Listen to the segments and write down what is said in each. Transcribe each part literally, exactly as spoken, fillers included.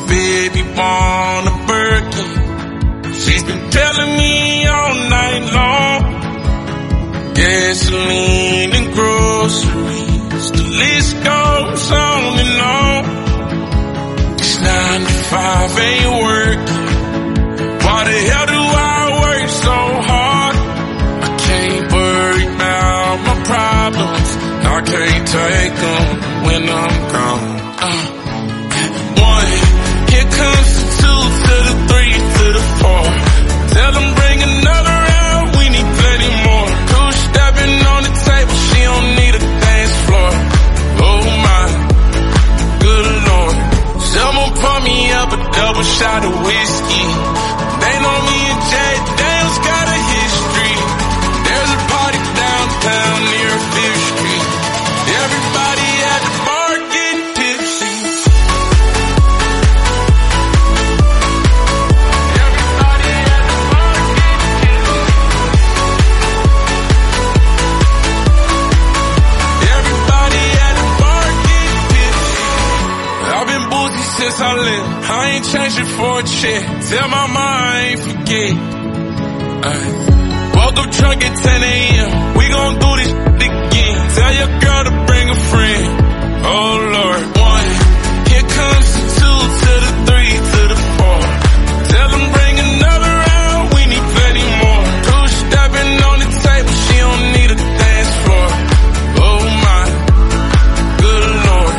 baby want a Birkin. She's been telling me all night long. Gasoline and groceries, the list goes on and on. This nine to five ain't working. Why the hell do I work so hard? I can't worry about my problems. I can't take them when I'm gone. Uh, one, here comes the two to the three to the four. Tell them bring another round, we need plenty more. Two stepping on the table, she don't need a dance floor. Oh my, good Lord. Someone pour me up a double shot of whiskey. They know me and Jay Daniels got a history. There's a party downtown near Fifth Street. Everybody at the bar getting tipsy. Everybody at the bar getting tipsy. Everybody at the bar getting tipsy. I've been boozy since I left. I ain't changing for a check. Tell my mom I ain't forget. Uh, woke up drunk at ten a.m. We gon' do this again. Tell your girl to bring a friend. Oh Lord. One, here comes the two to the three to the four. Tell them bring another round, we need plenty more. Two stepping on the table, she don't need a dance floor. Oh my, good Lord.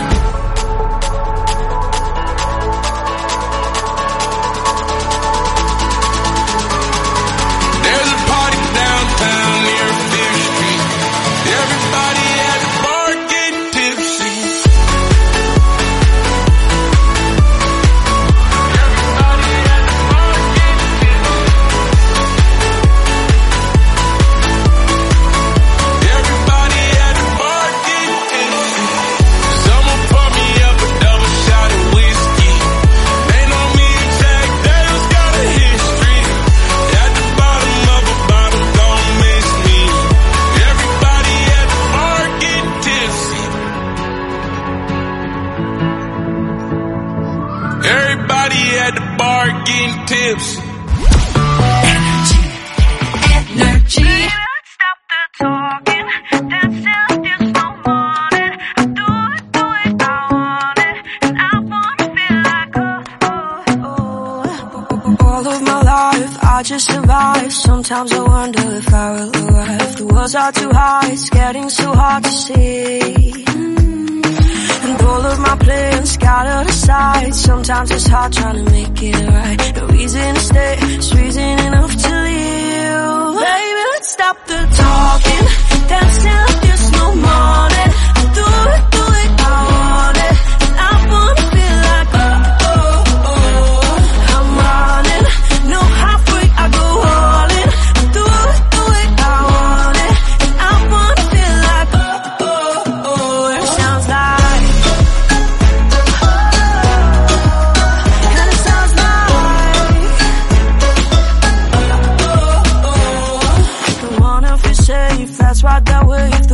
There's a party downtown near Fifth Street. Everybody at the bar getting tipsy. Everybody at the bar getting tipsy. Everybody at the bar getting tipsy. Someone pour me up a double shot of whiskey. They know me and Jack Daniels got a history. At the bottom of a bottle, don't miss me. Everybody at the bar getting tipsy. Everybody at the bar getting tipsy. Energy. Let's stop the talking. Dancing till no morning. I do it, do it, I want it. And I wanna feel like oh, oh, oh. All of my life, I just survive. Sometimes I wonder if I will arrive. The walls are too high, it's getting so hard to see. And all of my plans scattered aside. Sometimes it's hard trying to make it right. No reason to stay, it's reason enough to leave. Baby, let's stop the talking. Dance till there's no morning. I do it, do it, I want it. And I wanna feel like oh, oh, oh. I'm running, no halfway, I go all in. I do it, do it, I want it. And I wanna feel like oh, oh, oh. It sounds like and it sounds like I wanna feel safe, that's right that way. If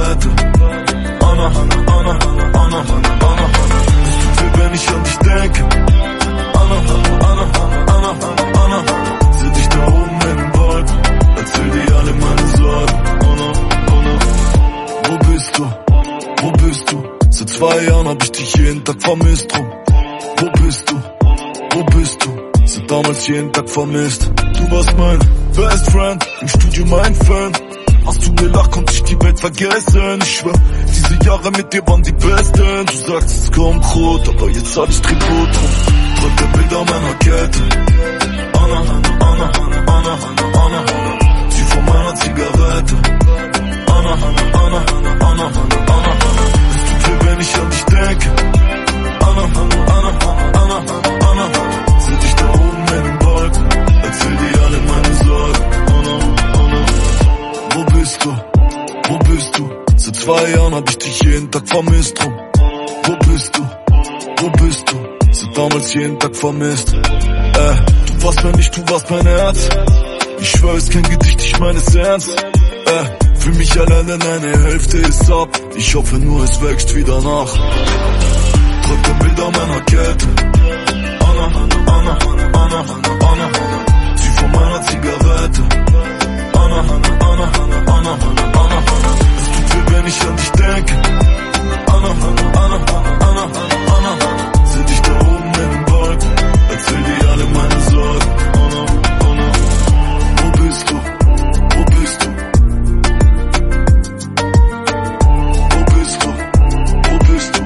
Zigarette. Anna, Anna, Anna, Anna, Anna, Anna. Es tut weh, wenn ich an dich denke. Anna, Anna, Anna, Anna, Anna, Anna. Seh dich da oben in den Wolken, erzähl dir alle meine Sorgen. Anna, Anna. Wo bist du? Wo bist du? Seit zwei Jahren hab ich dich jeden Tag vermisst drum. Wo bist du? Wo bist du? Seit damals jeden Tag vermisst. Du warst mein Best Friend, im Studio mein Fan. Hast du gelacht, konnte ich die Welt vergessen. Ich schwör, diese Jahre mit dir waren die besten. Du sagst, es kommt rot, aber jetzt hab ich Tribut drum. Drück der Bilder meiner Kette. Anna, Anna, Anna, Anna, Anna, Anna. Sie von meiner Zigarette. Anna, Anna, Anna, Anna, Anna, Anna. Es tut weh, wenn ich an dich denke. Anna, Anna, Anna, Anna, Anna, Anna. Seh dich da oben in den Wolken, erzähl dir alle meine Sorgen. Anna, Anna. Wo bist du? Wo bist du? Seit zwei Jahren hab ich dich jeden Tag vermisst drum. Wo bist du? Wo bist du? Seit damals jeden Tag vermisst. Äh, du warst mein Licht, du warst mein Herz. Ich schwör, es ist kein Gedicht, ich meine es ernst. Äh, für mich alleine, deine Hälfte ist ab. Ich hoffe nur, es wächst wieder nach. Drück der Bilder meiner Kette. Anna, Anna, Anna, Anna, Anna. Sie von meiner Zigarette. Anna, Anna, Anna, Anna, Anna, Anna. Es tut weh, wenn ich an dich denke. Anna, Anna, Anna, Anna, Anna. Seh dich da oben in den Wolken, erzähl dir alle meine Sorgen. Anna, Anna. Wo bist du? Wo bist du? Wo bist du? Wo bist du?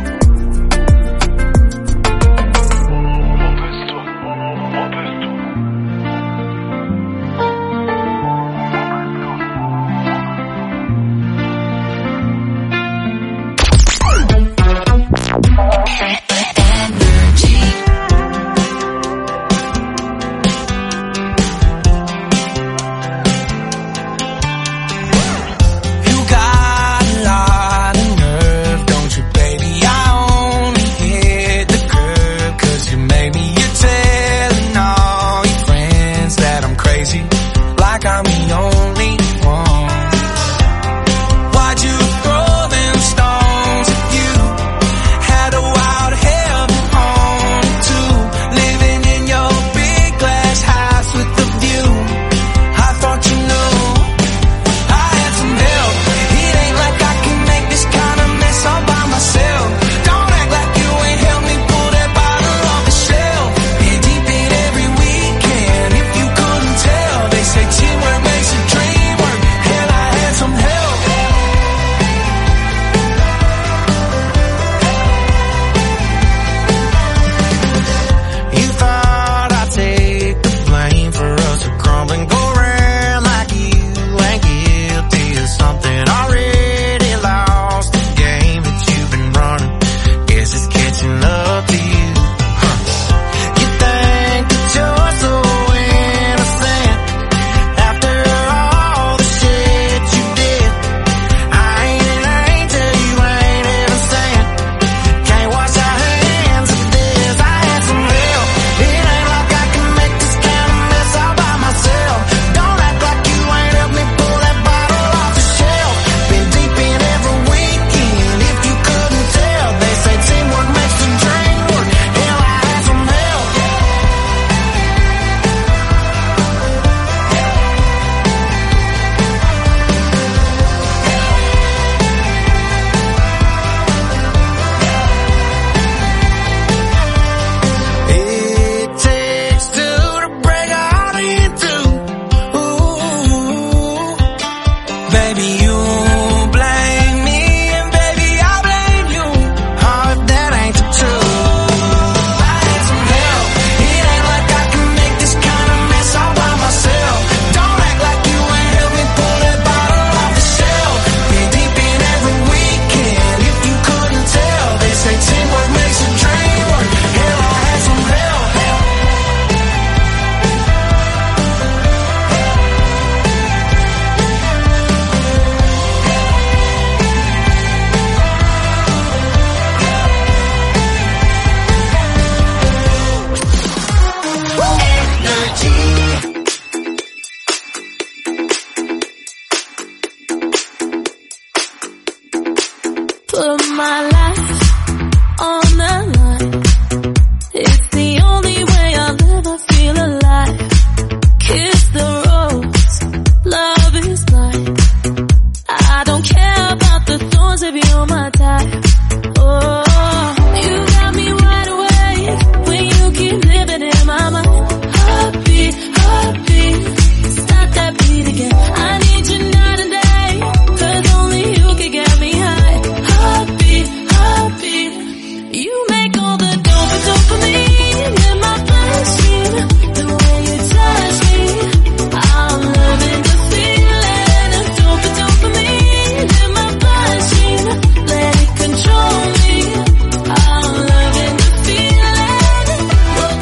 Put my life on the line. It's the only way I'll ever feel alive. Kiss the rose, love is blind. I don't care about the thorns if you're my type. Oh, you got me wide awake when you keep living in my mind. Heartbeat, heartbeat, stop that beat again. I need you night and day, 'cause only you can get me high. Heartbeat, heartbeat, you make all the dope dopamine in my bloodstream. The way you touch me, I'm loving the feeling of dope dopamine in my bloodstream. Let it control me, I'm loving the feeling. That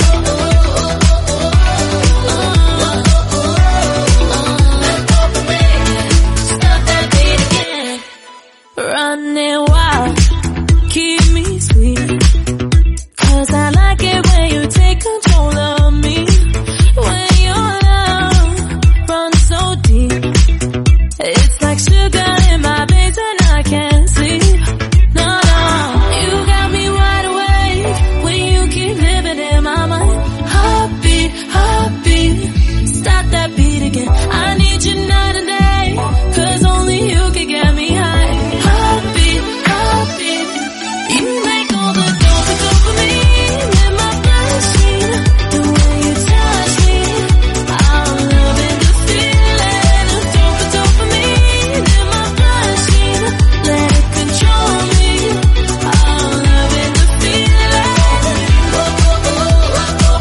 dopamine, stop that beat again. Running wild, keep me sweet, 'cause I like it when you take control of me. When your love runs so deep, it's like sugar in my veins and I can't sleep. No, no, you got me wide awake when you keep living in my mind. Heartbeat, heartbeat, stop that beat again. I need you night and day, 'cause only you can get me high. Heartbeat, heartbeat, you make all the dope dopamine in my bloodstream. The way you touch me, I'm loving the feeling of dope dopamine in my bloodstream. Let it control me, I'm loving the feeling. That dopamine,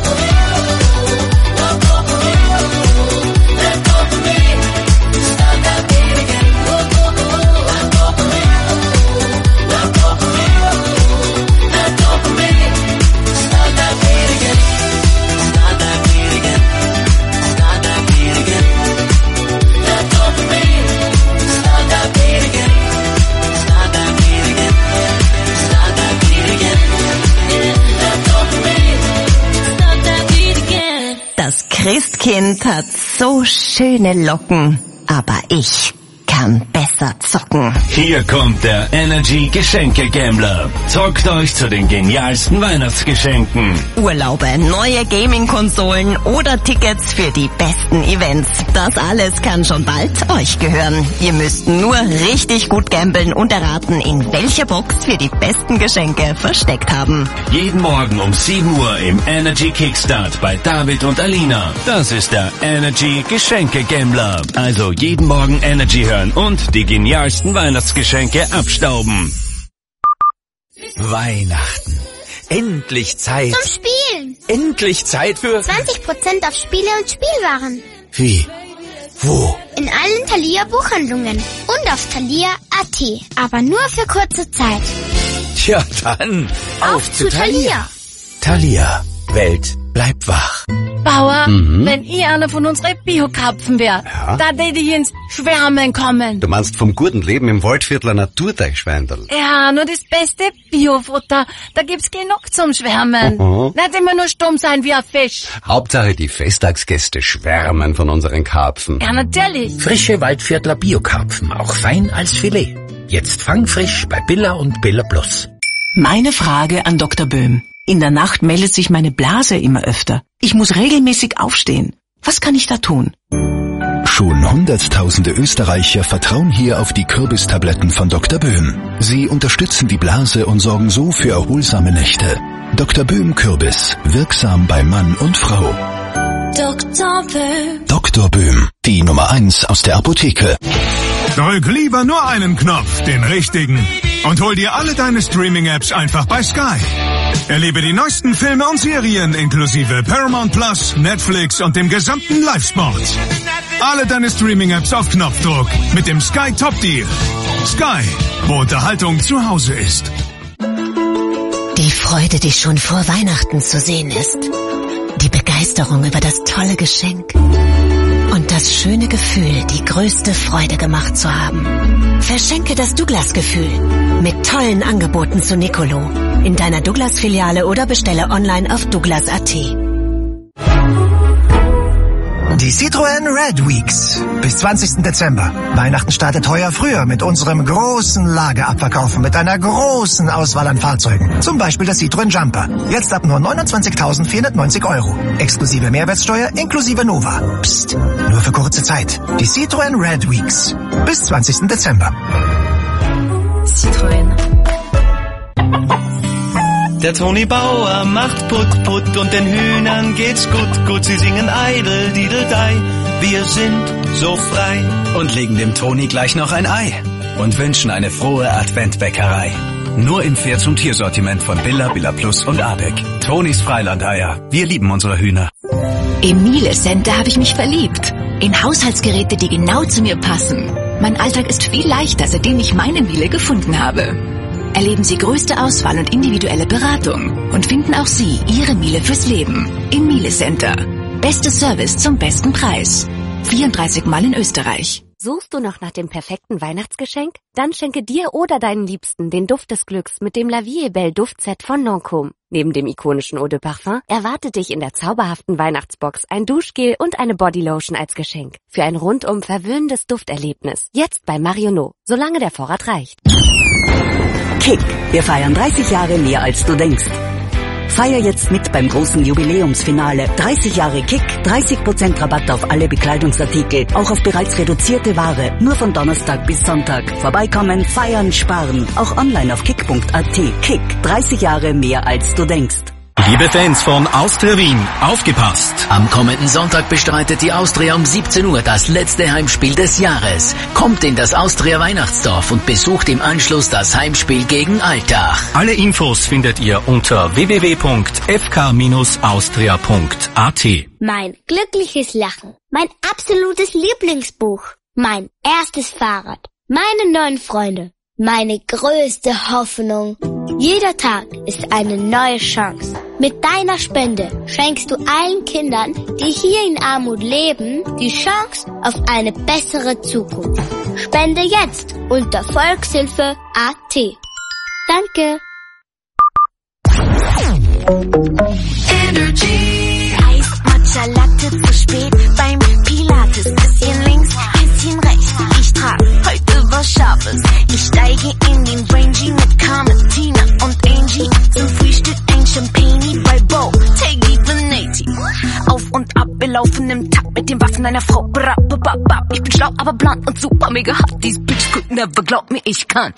stop that beat again. That dopamine, that dopamine, that dopamine, stop that beat again. Stop that beat again. Stop that beat again. That dopamine, stop that beat again. Stop that beat again. Stop that beat again. That dopamine, stop that beat again. Das Christkind hat so schöne Locken, aber ich kann besser zocken. Hier kommt der Energy Geschenke Gambler. Zockt euch zu den genialsten Weihnachtsgeschenken. Urlaube, neue Gaming-Konsolen oder Tickets für die besten Events. Das alles kann schon bald euch gehören. Ihr müsst nur richtig gut gambeln und erraten, in welcher Box wir die besten Geschenke versteckt haben. Jeden Morgen um sieben Uhr im Energy Kickstart bei David und Alina. Das ist der Energy Geschenke Gambler. Also jeden Morgen Energy hören und die genialsten Weihnachtsgeschenke abstauben. Weihnachten. Endlich Zeit. Zum Spielen. Endlich Zeit für... zwanzig Prozent auf Spiele und Spielwaren. Wie? Wo? In allen Thalia Buchhandlungen und auf thalia punkt at. Aber nur für kurze Zeit. Tja, dann auf, Auf zu zu Thalia. Thalia. Welt bleibt wach. Bauer, wenn ich einer von unseren Biokrapfen wäre, Ja? da hätte ich ins Schwärmen kommen. Du meinst vom guten Leben im Waldviertler Naturteichschweindl. Ja, nur das beste Biofutter, da gibt's genug zum Schwärmen. Mhm. Nicht immer nur stumm sein wie ein Fisch. Hauptsache die Festtagsgäste schwärmen von unseren Karpfen. Ja, natürlich. Frische Waldviertler Biokarpfen, auch fein als Filet. Jetzt fangfrisch bei Billa und Billa Plus. Meine Frage an Doktor Böhm. In der Nacht meldet sich meine Blase immer öfter. Ich muss regelmäßig aufstehen. Was kann ich da tun? Schon Hunderttausende Österreicher vertrauen hier auf die Kürbistabletten von Doktor Böhm. Sie unterstützen die Blase und sorgen so für erholsame Nächte. Doktor Böhm Kürbis, wirksam bei Mann und Frau. Doktor Böhm. Doktor Böhm, die Nummer eins aus der Apotheke. Drück lieber nur einen Knopf, den richtigen, und hol dir alle deine Streaming-Apps einfach bei Sky. Erlebe die neuesten Filme und Serien inklusive Paramount Plus, Netflix und dem gesamten Live-Sport. Alle deine Streaming-Apps auf Knopfdruck mit dem Sky Top Deal. Sky, wo Unterhaltung zu Hause ist. Die Freude, die schon vor Weihnachten zu sehen ist. Die Begeisterung über das tolle Geschenk. Und das schöne Gefühl, die größte Freude gemacht zu haben. Verschenke das Douglas-Gefühl mit tollen Angeboten zu Nicolo in deiner Douglas-Filiale oder bestelle online auf douglas punkt at. Die Citroën Red Weeks. Bis zwanzigsten Dezember. Weihnachten startet heuer früher mit unserem großen Lagerabverkaufen mit einer großen Auswahl an Fahrzeugen. Zum Beispiel der Citroën Jumper. Jetzt ab nur neunundzwanzigtausendvierhundertneunzig Euro. Exklusive Mehrwertsteuer, inklusive Nova. Psst. Nur für kurze Zeit. Die Citroën Red Weeks. Bis zwanzigsten Dezember. Citroën. Der Toni Bauer macht Put Put und den Hühnern geht's gut, gut. Sie singen Eidel, Dideldei, wir sind so frei. Und legen dem Toni gleich noch ein Ei und wünschen eine frohe Adventbäckerei. Nur im Pferds- und Tiersortiment von Billa, Billa Plus und Abeck. Tonis Freilandeier. Wir lieben unsere Hühner. Im Miele Center habe ich mich verliebt. In Haushaltsgeräte, die genau zu mir passen. Mein Alltag ist viel leichter, seitdem ich meine Miele gefunden habe. Erleben Sie größte Auswahl und individuelle Beratung und finden auch Sie Ihre Miele fürs Leben im Miele Center. Beste Service zum besten Preis. vierunddreißig Mal in Österreich. Suchst du noch nach dem perfekten Weihnachtsgeschenk? Dann schenke dir oder deinen Liebsten den Duft des Glücks mit dem La Vie est Belle Duftset von Lancôme. Neben dem ikonischen Eau de Parfum erwartet dich in der zauberhaften Weihnachtsbox ein Duschgel und eine Bodylotion als Geschenk. Für ein rundum verwöhnendes Dufterlebnis. Jetzt bei Marionneau, solange der Vorrat reicht. Kick, wir feiern dreißig Jahre mehr als du denkst. Feier jetzt mit beim großen Jubiläumsfinale. dreißig Jahre Kick, dreißig Prozent Rabatt auf alle Bekleidungsartikel, auch auf bereits reduzierte Ware. Nur von Donnerstag bis Sonntag. Vorbeikommen, feiern, sparen. Auch online auf kick punkt a t. Kick, dreißig Jahre mehr als du denkst. Liebe Fans von Austria Wien, aufgepasst! Am kommenden Sonntag bestreitet die Austria um siebzehn Uhr das letzte Heimspiel des Jahres. Kommt in das Austria Weihnachtsdorf und besucht im Anschluss das Heimspiel gegen Altach. Alle Infos findet ihr unter w w w punkt f k Bindestrich austria punkt a t. Mein glückliches Lachen. Mein absolutes Lieblingsbuch. Mein erstes Fahrrad. Meine neuen Freunde. Meine größte Hoffnung. Jeder Tag ist eine neue Chance. Mit deiner Spende schenkst du allen Kindern, die hier in Armut leben, die Chance auf eine bessere Zukunft. Spende jetzt unter volkshilfe punkt a t. Danke. Energy. Heiß Matcha Latte zu spät beim Pilates. Bisschen links, bisschen rechts. Ich trag heute was Scharfes. Ich steige in den Rangy mit Carmen, Tina und Angie. Zum Frühstück ein Champagne bei Bo, Teggy Veneti. Auf und ab, wir laufen im Takt mit den Waffen einer Frau. Ich bin schlau, aber blond und super mega hot. These bitches could never, glaub mir, ich kann.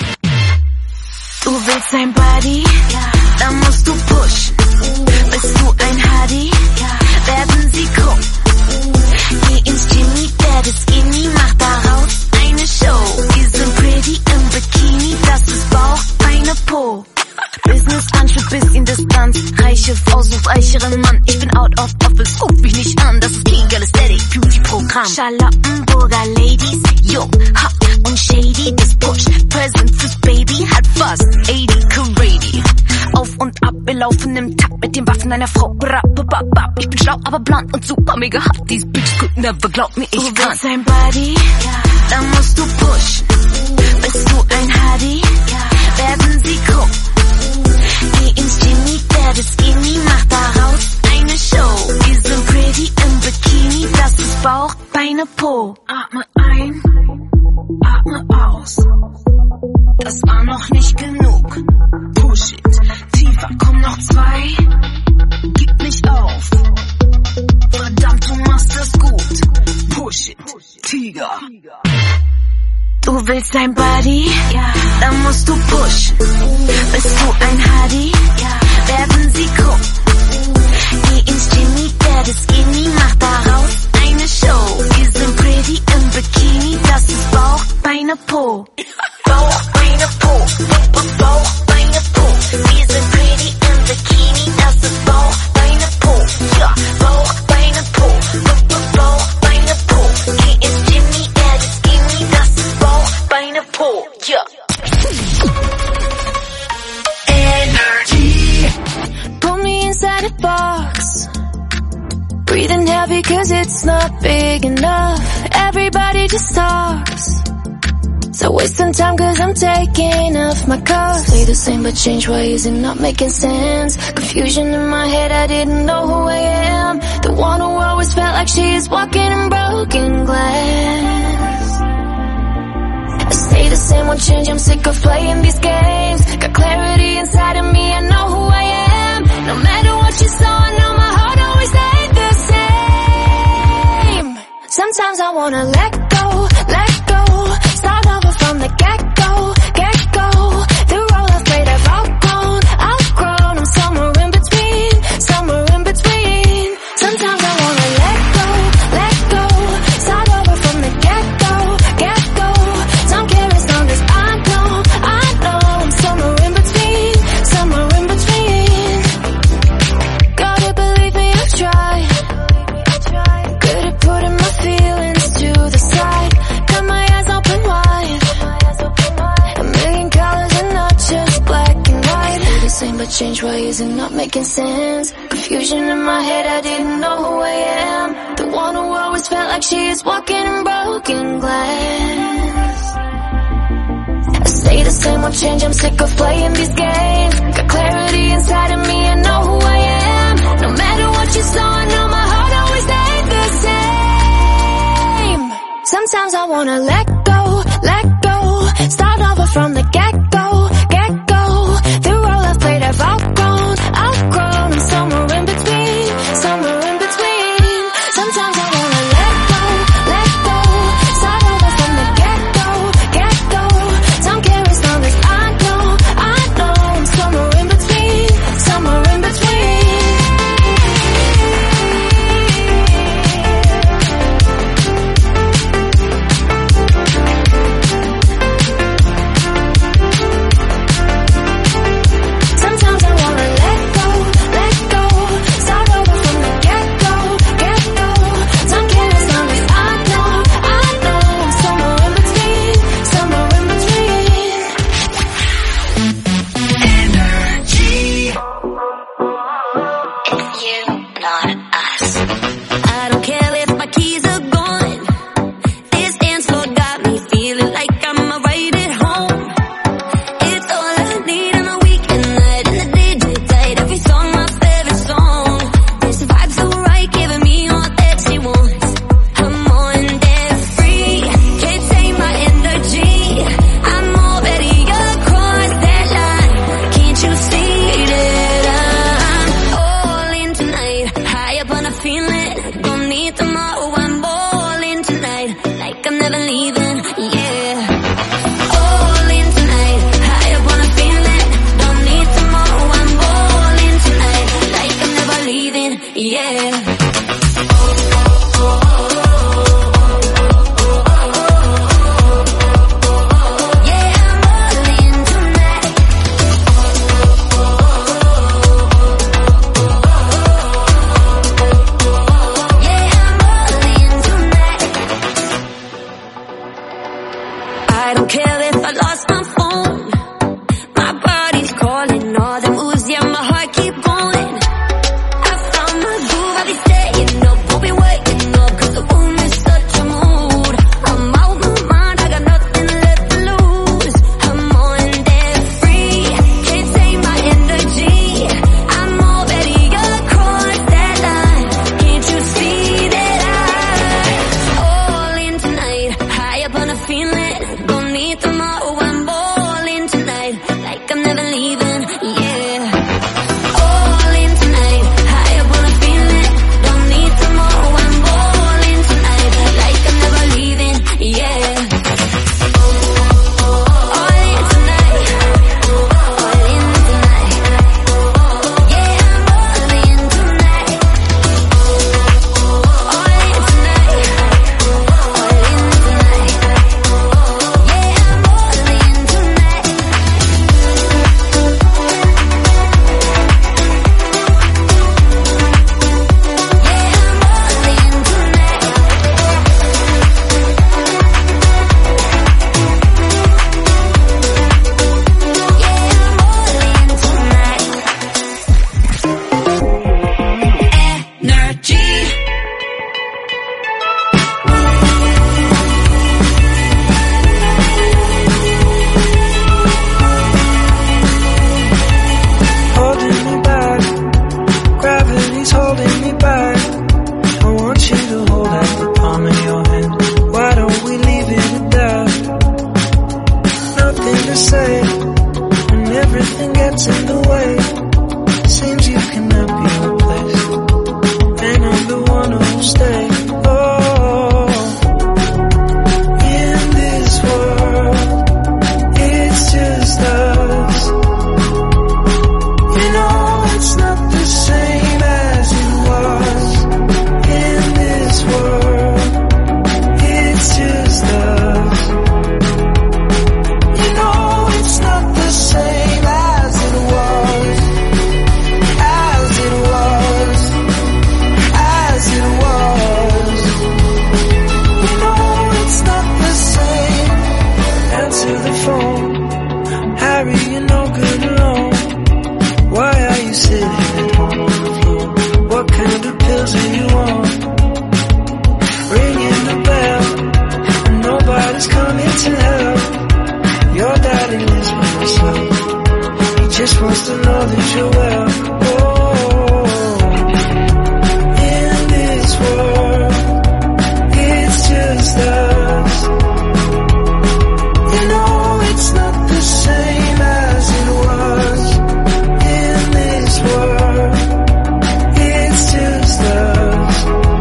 Du willst ein Buddy? Dann musst du pushen. Bist du ein Hardy? Werden sie gucken. Geh ins Jimmy, werde skinny, mach daraus eine Show. Wir sind pretty im Bikini, das ist Bauch, Beine, Po. Business Anschub, bisschen Distanz. Reiche Frau sucht reicheren Mann. Ich bin out of office, ruf mich nicht an. Das ist kein geiles Daddy-Beauty-Programm. Charlottenburger Ladies, jung, hot und shady. Das Push, Present fürs Baby, hat fast achtzig Karady. Auf und ab, wir laufen im Takt mit den Waffen einer Frau. Ich bin schlau, aber blond und super mega hot. These bitches could never, glaub mir, ich kann. Du willst ein Buddy? Dann musst du pushen. Bist du ein Hardy? Werden sie gucken. Geh ins Jimmy, werde skinny, mach daraus eine Show. Wir sind pretty im Bikini, das ist Bauch, Beine, Po. Atme ein, atme aus. Das war noch nicht genug. Push it, tiefer, komm noch zwei. Gib nicht auf. Verdammt, du machst das gut. Push it, Tiger. Du willst ein Buddy? Ja. Dann musst du pushen. Bist du ein Hardy? Ja. Werden sie gucken. Geh ins Jimmy, werde skinny, mach daraus eine Show. Wir sind pretty im Bikini, das ist Bauch, Beine, Po. Bauch, Beine, Po. Bauch, Beine, Po. Wir sind pretty im Bikini, das ist Bauch, Beine, Po. Ja, Bauch, Beine, Po. Bauch, Beine, Po. Geh ins Jimmy, werde skinny, das ist Bauch, Beine, Po. Ja. Energy. Put me inside a box. Breathing heavy cause it's not big enough. Everybody just talks. So wasting time cause I'm taking off my clothes. Stay the same but change ways and not making sense. Confusion in my head, I didn't know who I am. The one who always felt like she is walking in broken glass. I stay the same, won't change, I'm sick of playing these games. Got clarity inside of me, I know who I am. No matter what you saw, I know my heart always stayed the same. Sometimes I wanna let go, let go. Start over from the get-go, get-go. The role I've played, I've outgrown, outgrown. I'm somewhere in between, somewhere in between. Sometimes I wanna let go, let go. Start over from the get-go, get-go. Don't care as long as I know, I know. I'm somewhere in between, somewhere in between. Gotta believe me, I've tried. Good at putting my feelings to the side. Got my eyes open wide. A million colors and not just black and white. Stay the same but change ways and not making sense. Confusion in my head, I didn't know who I am. The one who always felt like she is walking in broken glass. I stay the same, won't change, I'm sick of playing these games. Got clarity inside of me, I know who I am. No matter what you saw, I know my heart always stayed the same. Sometimes I wanna let go, let go. Start over from the get-go, get-go. The role I've played, I've outgrown, outgrown. I'm somewhere in between, somewhere in between. Sometimes I wanna let go, let go. Start over from the get-go, get-go. Don't care as long as I know, I know. I'm somewhere in between, somewhere in between. Sometimes I wanna let go, let go. Start over from the get-go, get-go. Don't care as long as I know, I know. I'm somewhere in between, somewhere in between. Energy. It's you, not us. I don't care if my keys are gone. This dance floor got me feeling like I'm right at home. It's all I need on a weekend night in the D J tight. Every song my favorite song. This vibe so right, giving me all that she wants. I'm on there free, can't take my energy. I'm already across that line. Can't you see that I'm all in tonight? High up on a feeling, don't need tomorrow. I'm all in tonight, like I'm never leaving. Yeah. All in tonight, high up on a feeling, don't need tomorrow. I'm all in tonight, like I'm never leaving. Yeah. Yeah, I'm all in tonight. Yeah, I'm all in tonight. I don't care if I lost my phone. My body's calling all the moves, yeah, my heart keep going. I found my groove, I'll be staying up, won't be waking up, cause the room is such a mood. I'm out my mind, I got nothing left to lose. I'm on there free, can't take my energy. I'm already across that line. Can't you see that I'm all in tonight? High up on a feeling, don't need tomorrow. I'm all in tonight, like I'm never leaving. Yeah. All in tonight, high up on a feeling, don't need tomorrow. I'm all in tonight, like I'm never leaving. Yeah. All in tonight, all in tonight. Yeah, I'm all in tonight. All in tonight, all in tonight. Yeah, I'm all in say when everything gets in the way. Seems you cannot be replaced, and I'm the one who'll stay. Oh, in this world, it's just us. You know it's not the same as it was. In this world, it's just us. You know it's not the same as it was. As it was. As it was. You know it's not the same. Answer the phone. Harry, you're no good alone. Why are you sitting at home on the floor? What kind of pills are you on? Ringing the bell, and nobody's coming to help. Your daddy lives by himself. He just wants to know that you're well. Oh, in this world, it's just us. You know it's not the same as it was. In this world, it's just us.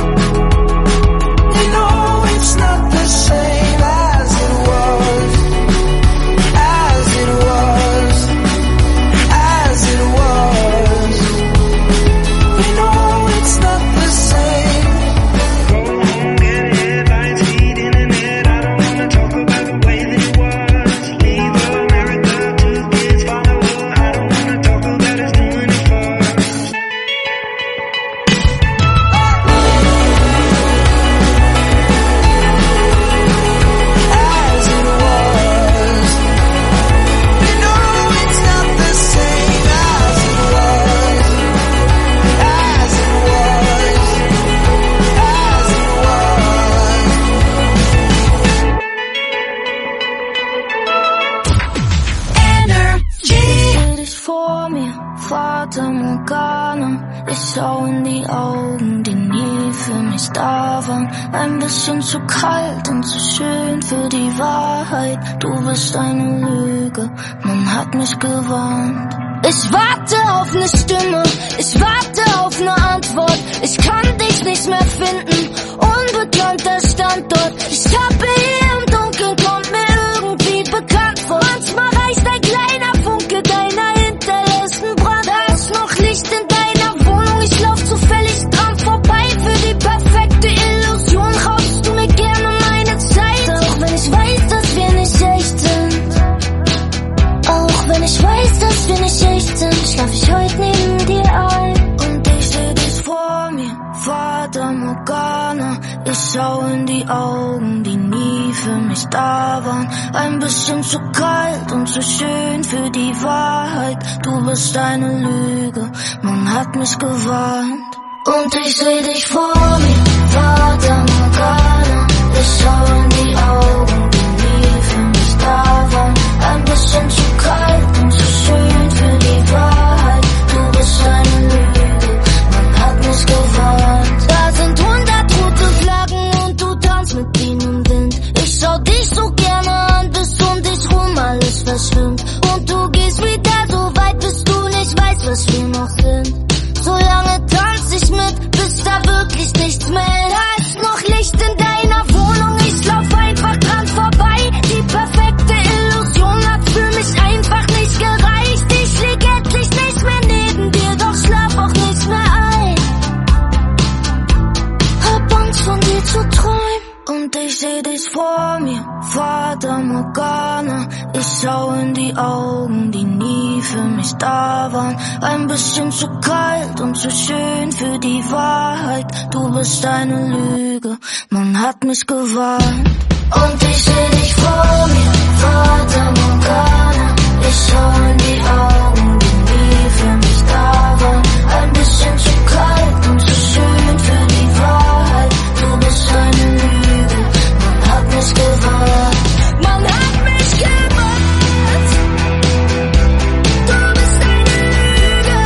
You know it's not the same as it was. As it was. As it was. You know it's not the same. Go home, get headlines, feed internet. I don't wanna talk about the way that it was. Leave America to kids follow her. I don't wanna talk about us doing it first. As it was. You know it's not the same as it was. As it was. As it was. Stell dich vor mir, Fata Morgana. Ich schau in die Augen, die nie für mich da waren. Ein bisschen zu kalt und zu schön für die Wahrheit. Du bist eine Lüge, man hat mich gewarnt. Ich warte auf ne Stimme, ich warte auf ne Antwort. Ich kann dich nicht mehr finden, unbekannter Standort. Ich tappe hier im Dunkeln, kommt mir irgendwie bekannt vor. Manchmal reicht ein kleiner Funke deiner hinterlässten Brand. Da ist noch Licht in deiner Wohnung, ich lauf zufällig dran vorbei. Für die perfekte Illusion raubst du mir gerne meine Zeit. Auch wenn ich weiß, dass wir nicht echt sind. Auch wenn ich weiß, dass wir nicht echt sind, schlaf ich heute neben dir ein. Und ich seh dich vor mir, Fata Morgana. Ich schau in die Augen, die nie für mich da waren. Ein bisschen zu kalt und zu schön für die Wahrheit. Du bist eine Lüge, man hat mich gewarnt. Und ich seh dich vor mir, Fata Morgana. Ich schau in die Augen, die nie für mich da waren. Ein bisschen zu kalt und zu schön für die Wahrheit. Du bist eine Lüge, man hat mich gewarnt. Da sind hundert rote Flaggen und du tanzt mit ihnen im Wind. Ich schau dich so gerne an, bis um dich rum alles verschwimmt. Und du gehst wieder so weit, bis du nicht weißt, was wir noch sind. So lange tanz ich mit, bis da wirklich nichts mehr ist. Da ist noch Licht in deiner Wohnung, ich lauf einfach dran vorbei. Die perfekte Illusion hat für mich einfach nicht gereicht. Ich lieg endlich nicht mehr neben dir, doch schlaf auch nicht mehr ein. Hab Angst von dir zu träumen. Und ich seh dich vor mir, Fata Morgana. Ich schau in die Augen, die nie für mich da waren. Ein bisschen zu kalt und zu schön für die Wahrheit. Du bist eine Lüge, man hat mich gewarnt. Und ich seh dich vor mir, Fata Morgana. Ich schau in die Augen, die nie für mich da waren. Ein bisschen zu kalt und zu schön für die Wahrheit. Du bist eine Lüge, man hat mich gewarnt. Man hat mich gewarnt. Du bist eine Lüge.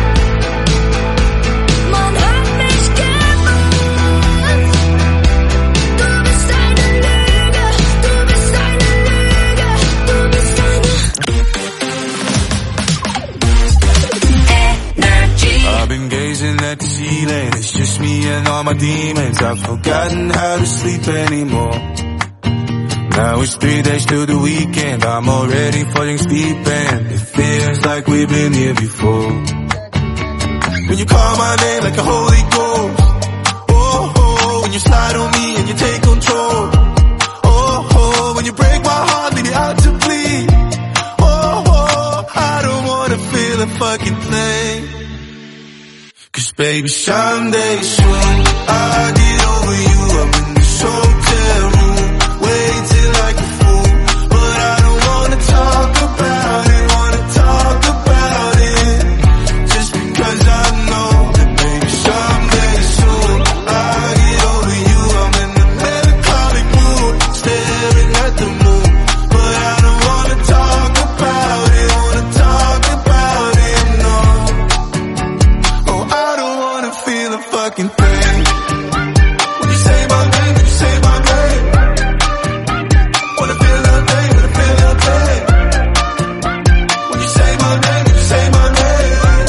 Man hat mich gewarnt. Du bist eine Lüge. Du bist eine Lüge. I've forgotten how to sleep anymore. Now it's three days till the weekend, I'm already falling asleep and it feels like we've been here before. When you call my name like a Holy Ghost, oh, oh, when you slide on me and you take control, oh, oh, when you break my heart, leave me out to bleed, oh, oh, I don't wanna feel a fucking thing. Cause baby, someday soon, I'll get over you, I'm in this hotel room, waiting like a fool, but I don't wanna talk about it, wanna talk about it, just because I know that maybe someday soon, I'll get over you, I'm in the melancholic mood, staring at the moon, but I don't wanna talk about it, wanna talk about it, no. Oh, I don't wanna feel a fucking thing. When you say my name, when you say my name, wanna feel nothing, wanna feel nothing. When you say my name, when you say my name.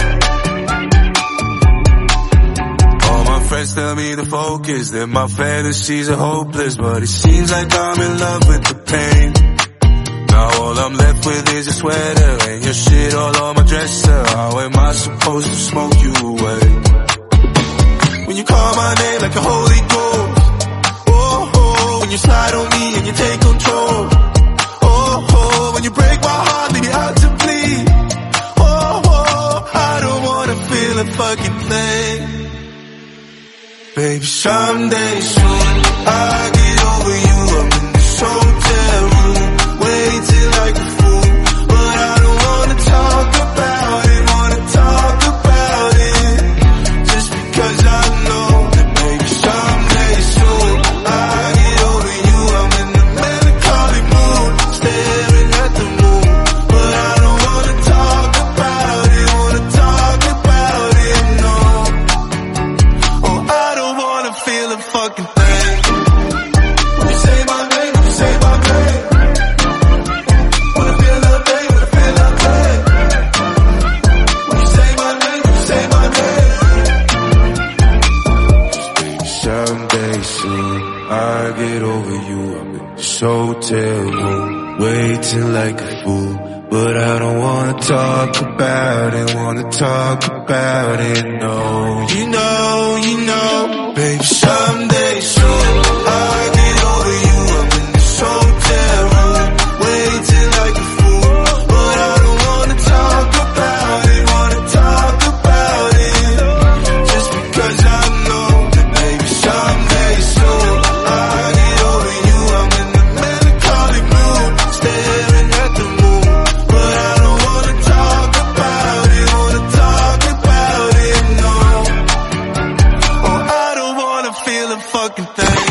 All my friends tell me to focus, that my fantasies are hopeless, but it seems like I'm in love with the pain. Now all I'm left with is a sweater and your shit all on my dresser. How am I supposed to smoke you away? When you call my name like a Holy Ghost, oh, oh, when you slide on me and you take control, oh, oh, when you break my heart, leave me out to bleed, oh, oh, I don't wanna feel a fucking thing. Baby, someday soon, I'll get over you, I'm in this hotel room, waiting like a fool, but I don't wanna talk about it, wanna talk about it, just because I know that maybe someday soon, I'll get over you, I'm in the melancholic mood, staring at the moon, but I don't wanna talk about it, wanna talk about it, no. Oh, I don't wanna feel a fucking thing. When you say my name, when you say my name, wanna feel nothing, wanna feel nothing. When you say my name, when you say my name. Someday soon, I'll get over you, I'm in this hotel room, waiting like a fool, but I don't wanna talk about it, wanna talk about it, no. You know, you know, baby, someday soon, I'll get over you, I'm in this hotel room, waiting like a fool, but I don't wanna talk about it, wanna talk about it, just because I know that maybe someday soon, I'll get over you, I'm in the melancholic mood, staring at the moon, but I don't wanna talk about it, wanna talk about it, no. Oh, I don't wanna feel a fucking thing.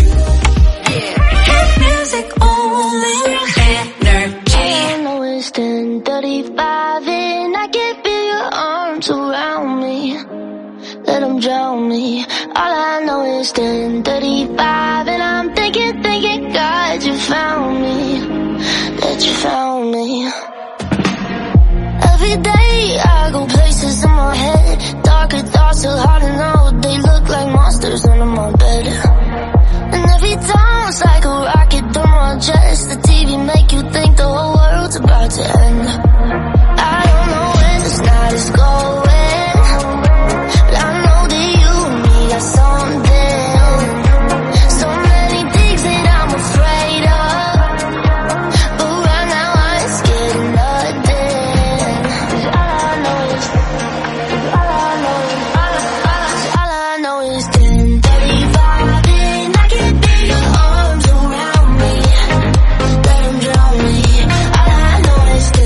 Music only. Energy. I know it's ten thirty-five and I can feel your arms around me. Let them drown me. All I know is ten thirty-five and I'm thinking, thinking, God, you found me. That you found me. Every day I go places in my head. Darker thoughts so hard to know. They look like monsters under my bed. And every time it's like a rocket through my chest. The T V make you think the whole world's about to end. I don't know when this night is going, but I know that you and me got something. So many things that I'm afraid of, but right now I ain't scared of nothing. 'Cause all I know is, 'cause all I know is, all I, all I, all I know is ten thirty-five and I can feel your arms around me. Let them drown me. All I know is ten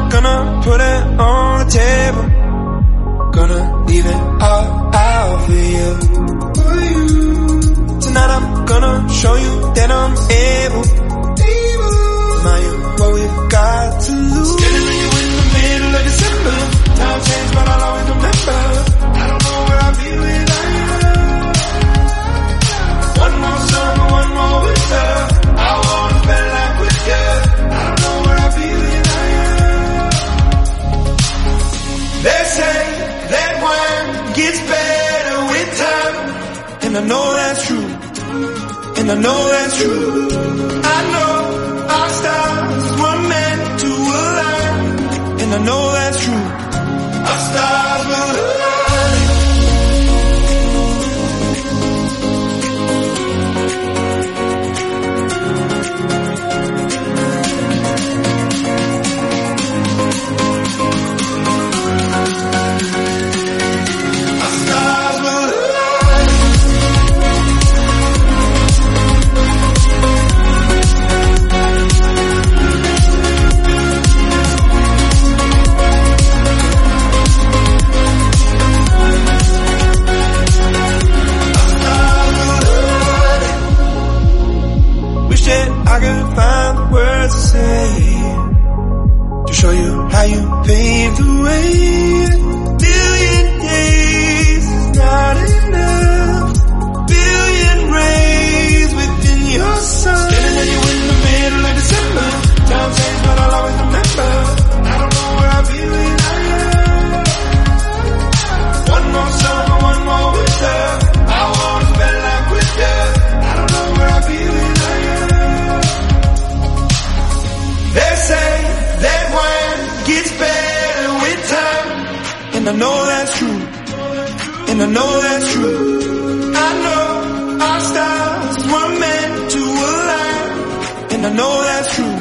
gonna put it on the table. Gonna leave it all out for you. Tonight I'm gonna show you that I'm able. Now you what we've got to lose. Standing with you in the middle of December. Time changed, but I'll always remember. I don't know where I'll be without you. One more summer, one more winter. I wanna spend life with you. I don't know where I'll be without you. They say that wine gets better with time, and I know that's true. And I know that's true. I know our stars were meant to align, and I know that's true. Our stars will align. I could find the words to say to show you how you paved the way. Billion days is not enough. Billion rays within your sun. Standing there, you in the middle of December. Time changed, but I'll always remember. I don't know where I'll be without you. One more summer, one more winter. I wanna spend life with you. I don't know where I'll be without you. They say that wine gets better with time, and I know that's true, and I know that's true. I know our stars were meant to align, and I know that's true.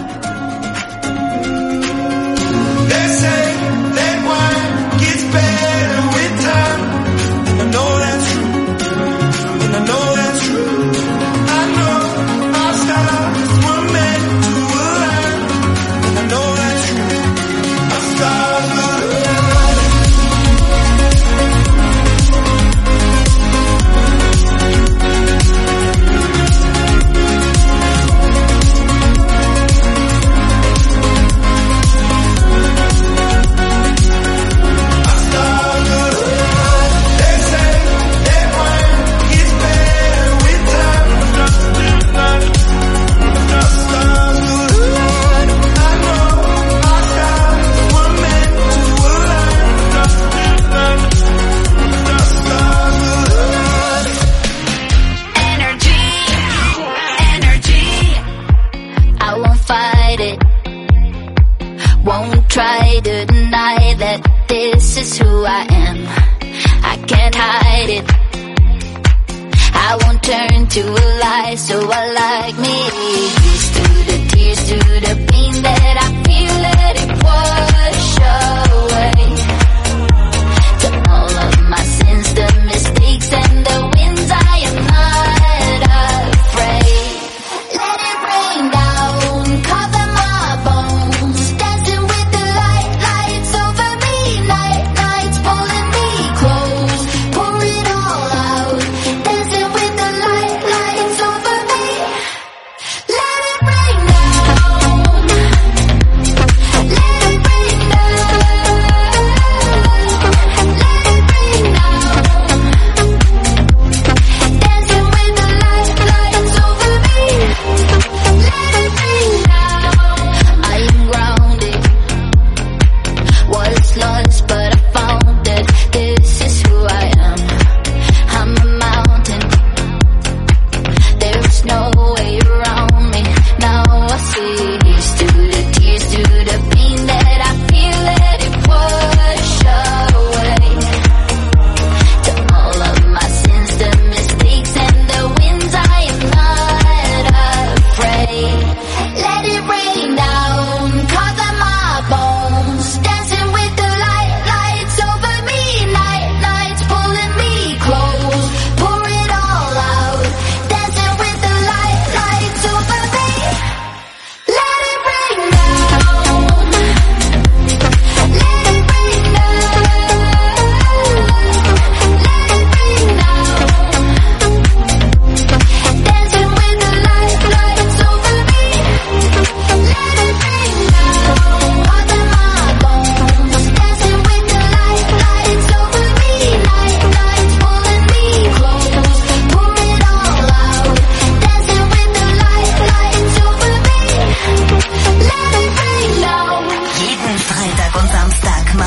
They say that wine gets better with time, and I know that's true, and I know that's true. I know our stars were meant to align, I know that's true. Our stars will align. Our stars will align. They say that wine gets better with time. Our stars will align. I know our stars were meant to align. Our stars will align. Energy, energy. I won't fight it. Won't try to deny that this is who I am. I can't hide it. I won't turn to a lie, so I like me. Used to the tears, to the pain that I feel, let it wash away. To all of my sins, the mistakes and the wins, I am not afraid. Let it rain down, cover my bones. Dancing with the light, lights over me. Night, nights pulling me close. Pour it all out. Dancing with the light, lights over me. Let it rain down. Let it rain cover my bones. Dancing with the light.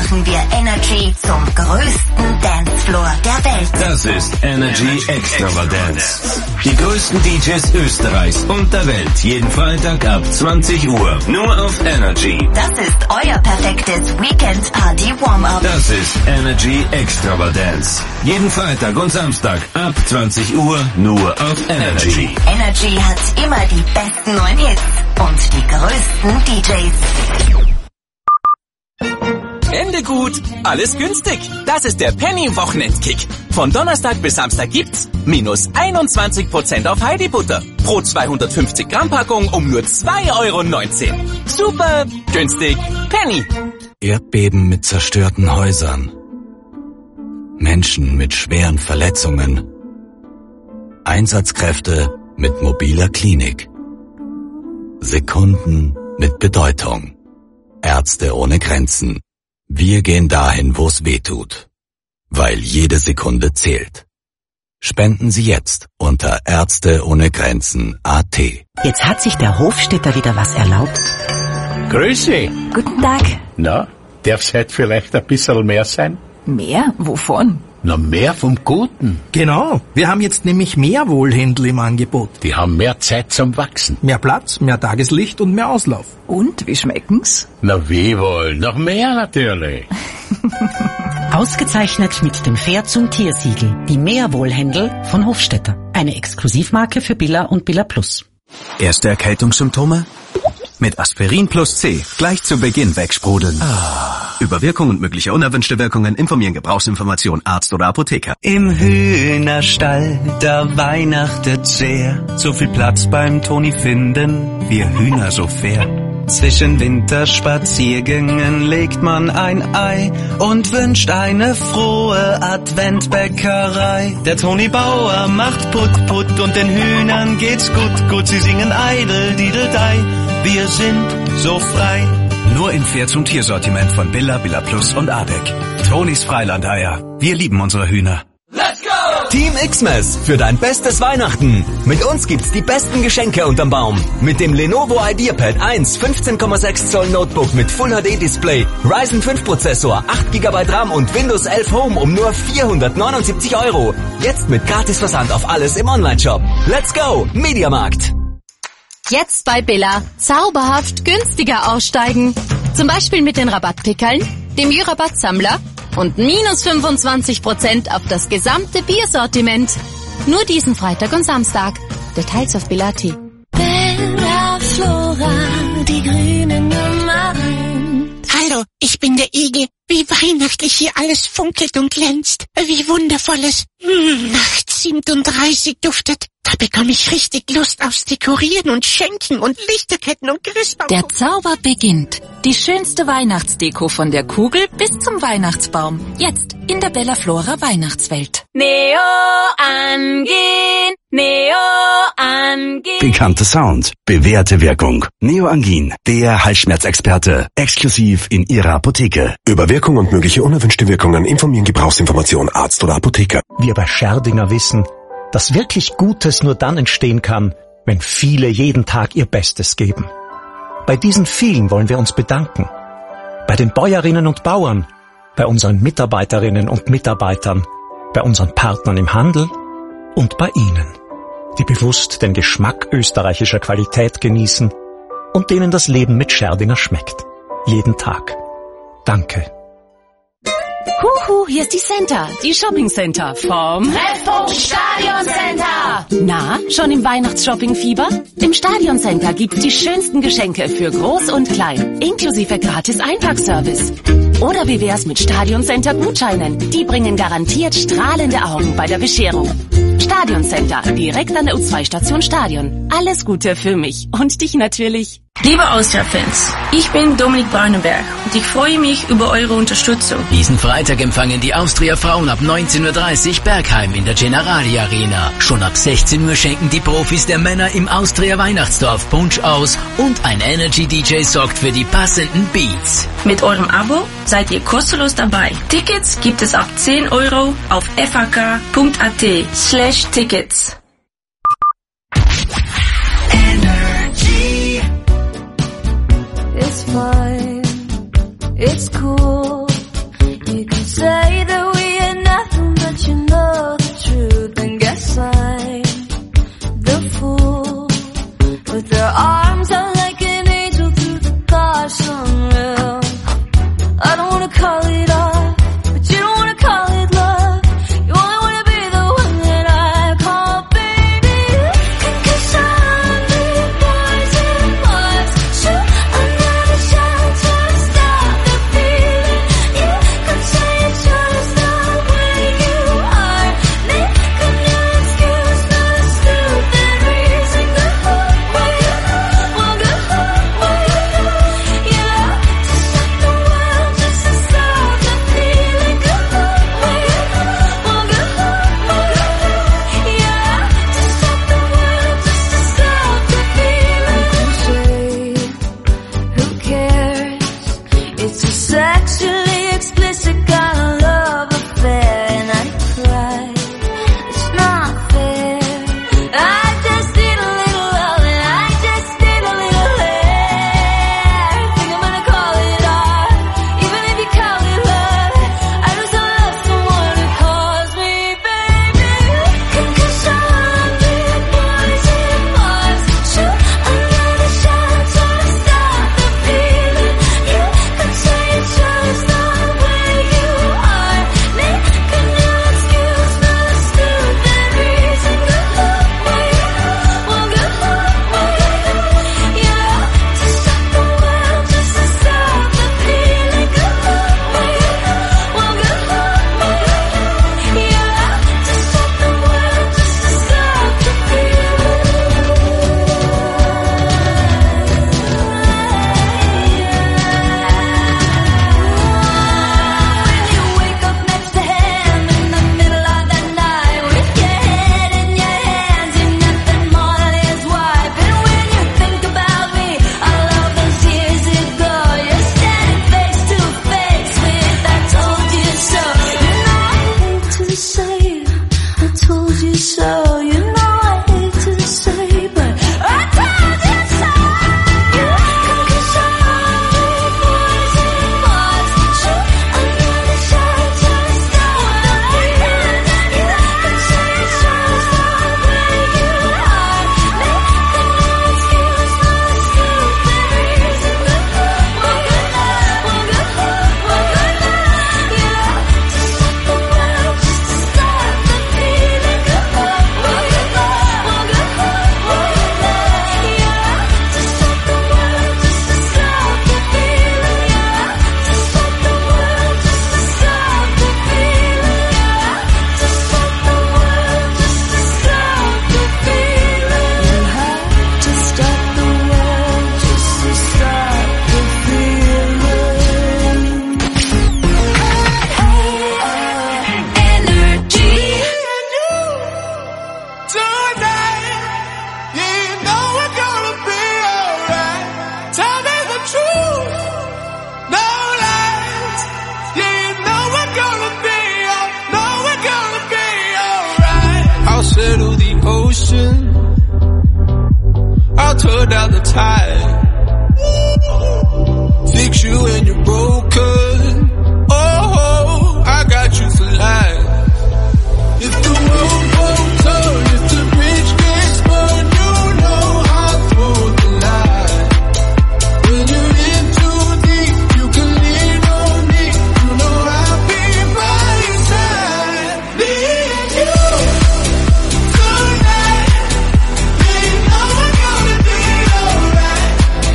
machen wir Energy zum größten Dancefloor der Welt. Das ist Energy Extravagance. Die größten D Js Österreichs und der Welt. Jeden Freitag ab zwanzig Uhr. Nur auf Energy. Das ist euer perfektes Weekend-Party-Warm-Up. Das ist Energy Extravagance. Jeden Freitag und Samstag ab zwanzig Uhr. Nur auf Energy. Energy hat immer die besten neuen Hits und die größten D Js. Ende gut, alles günstig. Das ist der Penny-Wochenendkick. Von Donnerstag bis Samstag gibt's minus einundzwanzig Prozent auf Heidi-Butter. Pro zweihundertfünfzig Gramm Packung um nur zwei Euro neunzehn. Super günstig. Penny. Erdbeben mit zerstörten Häusern. Menschen mit schweren Verletzungen. Einsatzkräfte mit mobiler Klinik. Sekunden mit Bedeutung. Ärzte ohne Grenzen. Wir gehen dahin, wo es weh tut. Weil jede Sekunde zählt. Spenden Sie jetzt unter Ärzte ohne Grenzen Punkt A T. Jetzt hat sich der Hofstädter wieder was erlaubt. Grüße. Guten Tag. Na, darf's heute vielleicht ein bisschen mehr sein? Mehr? Wovon? Na, mehr vom Guten. Genau. Wir haben jetzt nämlich mehr Wohlhändler im Angebot. Die haben mehr Zeit zum Wachsen. Mehr Platz, mehr Tageslicht und mehr Auslauf. Und, wie schmecken's? Na, wie wohl? Noch mehr natürlich. Ausgezeichnet mit dem Fair zum Tiersiegel. Die Meerwohlhändel von Hofstädter. Eine Exklusivmarke für Billa und Billa Plus. Erste Erkältungssymptome? Mit Aspirin plus C gleich zu Beginn wegsprudeln. Ah. Über Wirkung und mögliche unerwünschte Wirkungen informieren Gebrauchsinformation Arzt oder Apotheker. Im Hühnerstall, da weihnachtet sehr. So viel Platz beim Toni finden, wir Hühner so fair. Zwischen Winterspaziergängen legt man ein Ei und wünscht eine frohe Adventbäckerei. Der Toni Bauer macht Put Put und den Hühnern geht's gut, gut. Sie singen Eidel, Dideldei, wir sind so frei. Nur im Pferd- und Tiersortiment von Billa, Billa Plus und Abeck. Tonis Freilandeier. Wir lieben unsere Hühner. Let's go! Team Xmas für dein bestes Weihnachten. Mit uns gibt's die besten Geschenke unterm Baum. Mit dem Lenovo IdeaPad eins fünfzehn Komma sechs Zoll Notebook mit Full H D Display, Ryzen fünf Prozessor, acht Gigabyte RAM und Windows elf Home um nur vierhundertneunundsiebzig Euro. Jetzt mit Gratisversand auf alles im Onlineshop. Let's go! Mediamarkt. Jetzt bei Billa zauberhaft günstiger aussteigen. Zum Beispiel mit den Rabattpickeln, dem Jü-Rabatt-Sammler und minus fünfundzwanzig Prozent auf das gesamte Biersortiment. Nur diesen Freitag und Samstag. Details auf Billa Punkt at. Bella Flora, die grüne Nummer eins. Hallo, ich bin der Igel. Wie weihnachtlich hier alles funkelt und glänzt. Wie wundervolles mm, Nacht siebenunddreißig duftet. Da bekomme ich richtig Lust aufs Dekorieren und Schenken und Lichterketten und Christbaum. Der Zauber beginnt. Die schönste Weihnachtsdeko von der Kugel bis zum Weihnachtsbaum. Jetzt in der Bella Flora Weihnachtswelt. Neo angehen, Neo angehen. Bekannter Sound, bewährte Wirkung. Neoangin, der Halsschmerzexperte. Exklusiv in Ihrer Apotheke. Über Wirkung und mögliche unerwünschte Wirkungen informieren Gebrauchsinformation Arzt oder Apotheker. Wir bei Scherdinger wissen, dass wirklich Gutes nur dann entstehen kann, wenn viele jeden Tag ihr Bestes geben. Bei diesen vielen wollen wir uns bedanken. Bei den Bäuerinnen und Bauern, bei unseren Mitarbeiterinnen und Mitarbeitern, bei unseren Partnern im Handel und bei Ihnen, die bewusst den Geschmack österreichischer Qualität genießen und denen das Leben mit Scherdinger schmeckt. Jeden Tag. Danke. Huhu, hier ist die Center, die Shopping Center vom Treffpunkt Stadion Center. Na, schon im Weihnachtsshopping-Fieber? Im Stadion Center gibt's die schönsten Geschenke für Groß und Klein, inklusive gratis Einpackservice. Oder wie wär's mit Stadion Center Gutscheinen? Die bringen garantiert strahlende Augen bei der Bescherung. Stadion Center, direkt an der U zwei Station Stadion. Alles Gute für mich und dich natürlich. Liebe Austria-Fans, ich bin Dominik Barnenberg und ich freue mich über eure Unterstützung. Diesen Freitag empfangen die Austria-Frauen ab neunzehn Uhr dreißig Bergheim in der Generali Arena. Schon ab sechzehn Uhr schenken die Profis der Männer im Austria-Weihnachtsdorf Punsch aus und ein Energy-D J sorgt für die passenden Beats. Mit eurem Abo seid ihr kostenlos dabei. Tickets gibt es ab zehn Euro auf f a k punkt a t slash tickets. It's fine, it's cool, say that we ain't nothing, but you know the truth. And guess I'm the fool with their arms out like an angel through the gosh unreal. I don't wanna call it off, but you don't wanna call it love. You only wanna be the one that I call baby. Cause I'm the poison was shoot another shot to stop the feeling. You could say it's just the way you are. Make a new excuse, not a stupid reason. Go home, where you go, well go home, where you go. Yeah, to stop the world, just to stop the feeling. Go home, where you go, well go home, where you go. Yeah, to stop the world, just to stop the feeling. Who cares? It's a sexually explicit kind of love affair, and I cry. It's not fair. I just need a little love, and I just need a little hair. Think I'm gonna call it art, even if you call it love. I just love someone who calls me baby. Cause I'm the poison was shoot another shot to stop the feeling. You could say it's just the way you are. Make a new excuse, not a stupid reason. Go home, where you go, well go home, where you go. Yeah, to stop the world, just to stop the feeling. Go home, where you go, well go home, where you go. Yeah, to stop the world, just to stop the When you wake up next to him in the middle of the night with your head in your hands, you're nothing more than his wife. And when you think about me, all of those years ago, you're standing face to face with I told you so. You know I hate to say it, I told you so. You know I hate to say, but I told you so. Cause I'm the poison was shoot another shot to stop the feeling. You could say it's just the way you are. Make a new excuse, not a stupid reason. Go home, well go home, well go home, well go home. Yeah, to stop the world, just to stop the feeling. Go home, well you go, well go home, well you go. Yeah, to stop the world, just to stop the feeling. Yeah, to stop the world, just to stop the feeling. Yeah, to stop the world, just to stop the feeling. You have to stop the world just to stop the feeling. Energy. Tonight, yeah, you know we're gonna be alright. Tell me the truth, no lies. Yeah, you know we're gonna be, oh, know we're gonna be alright. I'll settle the ocean, I'll turn down the tide, fix you when you're broken. Oh, I got you for life. If the world won't turn, if the bridge gets burned, you know I'll throw the line. When you're in too deep, you can lean on me. You know I'll be by your side. Me and you tonight. Yeah, you know we're gonna be alright.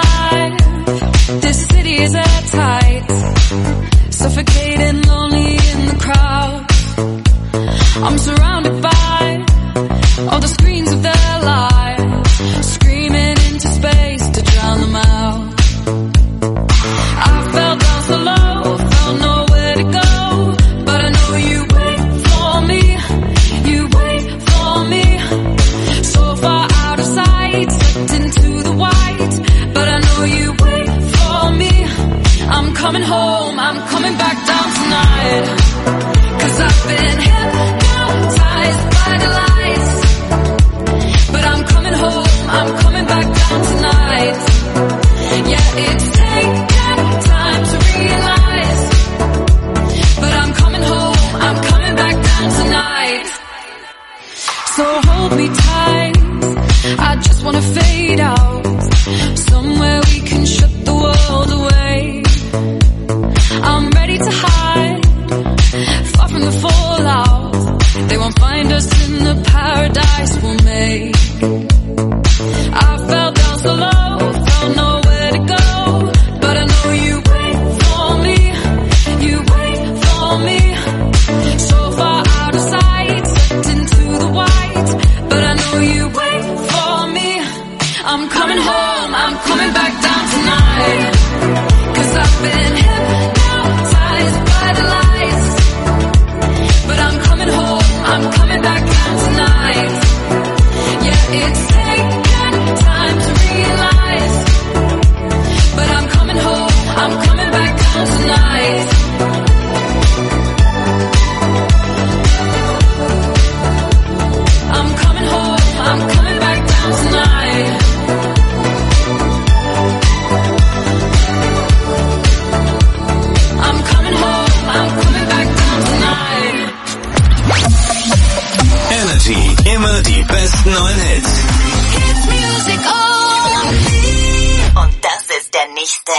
alive. This city is airtight, suffocating, lonely in the crowd. I'm surrounded by all the screens of their lives, screaming into space to drown them out. I fell down so low, found nowhere to go, but I know you wait for me, you wait for me. So far out of sight, slipped into the white, but I know you wait for me. I'm coming home, I'm coming back down tonight, 'cause I've been hypnotized by the lights. But I'm coming home, I'm coming back down tonight. Yeah, it's taken time to realize, but I'm coming home, I'm coming back down tonight. So hold me tight, I just wanna fade out, somewhere we can shut the world away. I'm ready to hide, far from the fallout. They won't find us in the paradise we'll make. I fell down so low, found nowhere to go, but I know you wait for me, you wait for me. So far out of sight, slipped into the white, but I know you wait for me. I'm coming home, I'm coming back down tonight, 'cause I've been hypnotized by the lights. But I'm coming home, I'm coming back down tonight. Yeah, it's taken time to realize, but I'm coming home, I'm coming back down tonight. I'm coming home, I'm coming back down tonight. I'm coming home, I'm coming back down tonight. Energy, immer die besten neuen Hits. Hit music only. Und das ist der nächste.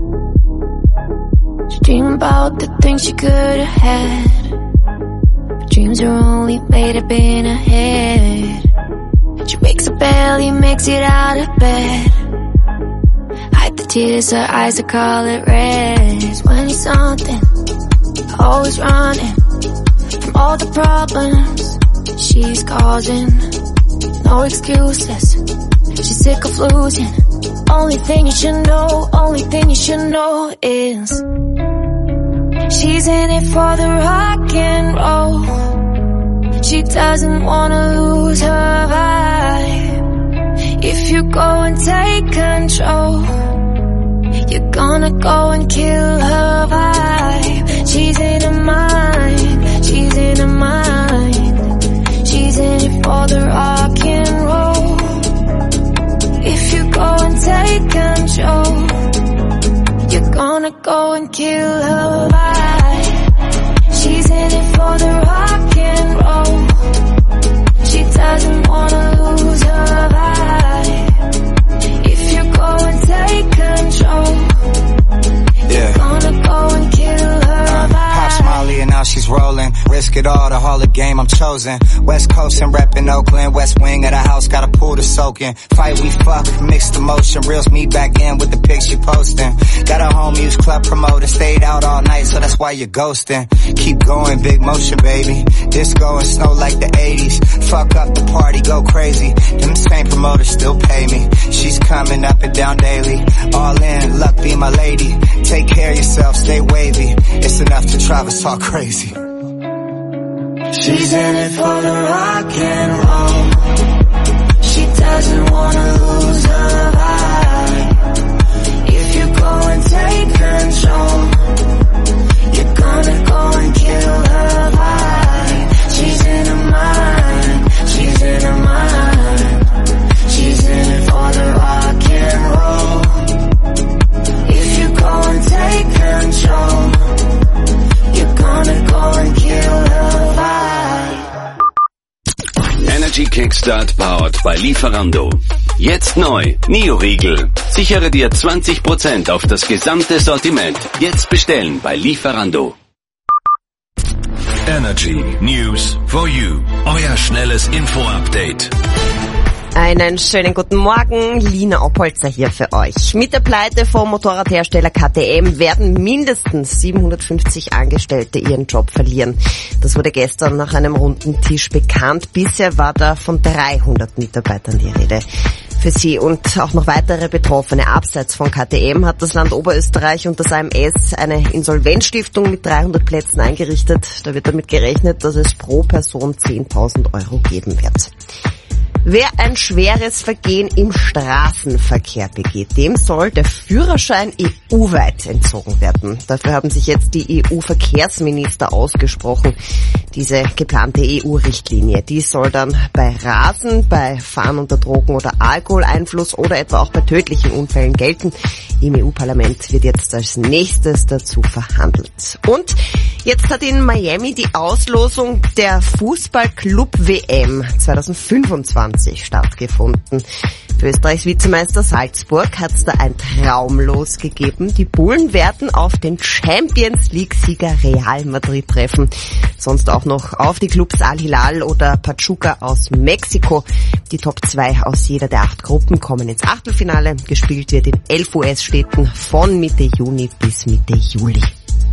She dream about the things she could have had, but dreams are only made up in her head. She wakes up early, makes it out of bed, hide the tears, her eyes are color red. When you're something, always running from all the problems she's causing. No excuses, she's sick of losing. Only thing you should know, only thing you should know is she's in it for the rock and roll. She doesn't wanna lose her vibe. If you go and take control, you're gonna go and kill her vibe. She's in her mind, she's in her mind. She's in it for the rock and roll. If you go and take control, you're gonna go and kill her vibe. She's in it for the rock and roll. She doesn't wanna lose her vibe. If you go and take control, yeah, you're gonna go and kill her vibe. Pop Molly and now she's rolling. Risk it all, the Hall of Game, I'm chosen. West Coast and reppin' Oakland. West wing of the house, got a pool to soak in. Fight, we fuck, mixed emotion. Reels me back in with the pics she posting. Got a home use club promoter. Stayed out all night, so that's why you're ghosting. Keep going, big motion, baby. Disco and snow like the eighties. Fuck up the party, go crazy. Them same promoters still pay me. She's coming up and down daily. All in, luck be my lady. Take care of yourself, stay wavy. It's enough to drive us all crazy. She's in it for the rock and roll. She doesn't wanna lose her vibe. If you go and take control, you're gonna go and kill her vibe. She's in her mind, she's in her mind. She's in it for the rock and roll. If you go and take control, you're gonna go and kill her vibe. Energy Kickstart powered by Lieferando. Jetzt neu, Neo-Riegel. Sichere dir zwanzig Prozent auf das gesamte Sortiment. Jetzt bestellen bei Lieferando. Energy News for you. Euer schnelles Info-Update. Einen schönen guten Morgen, Lina Oppolzer hier für euch. Mit der Pleite vom Motorradhersteller K T M werden mindestens siebenhundertfünfzig Angestellte ihren Job verlieren. Das wurde gestern nach einem runden Tisch bekannt. Bisher war da von dreihundert Mitarbeitern die Rede. Für sie und auch noch weitere Betroffene abseits von K T M hat das Land Oberösterreich und das A M S eine Insolvenzstiftung mit dreihundert Plätzen eingerichtet. Da wird damit gerechnet, dass es pro Person zehntausend Euro geben wird. Wer ein schweres Vergehen im Straßenverkehr begeht, dem soll der Führerschein E U-weit entzogen werden. Dafür haben sich jetzt die E U-Verkehrsminister ausgesprochen. Diese geplante E U-Richtlinie, die soll dann bei Rasen, bei Fahren unter Drogen- oder Alkoholeinfluss oder etwa auch bei tödlichen Unfällen gelten. Im E U-Parlament wird jetzt als nächstes dazu verhandelt. Und jetzt hat in Miami die Auslosung der Fußball-Club-W M zwanzig fünfundzwanzig stattgefunden. Für Österreichs Vizemeister Salzburg hat es da ein Traumlos gegeben. Die Bullen werden auf den Champions-League-Sieger Real Madrid treffen. Sonst auch noch auf die Clubs Al-Hilal oder Pachuca aus Mexiko. Die Top zwei aus jeder der acht Gruppen kommen ins Achtelfinale. Gespielt wird in elf U S-Städten von Mitte Juni bis Mitte Juli.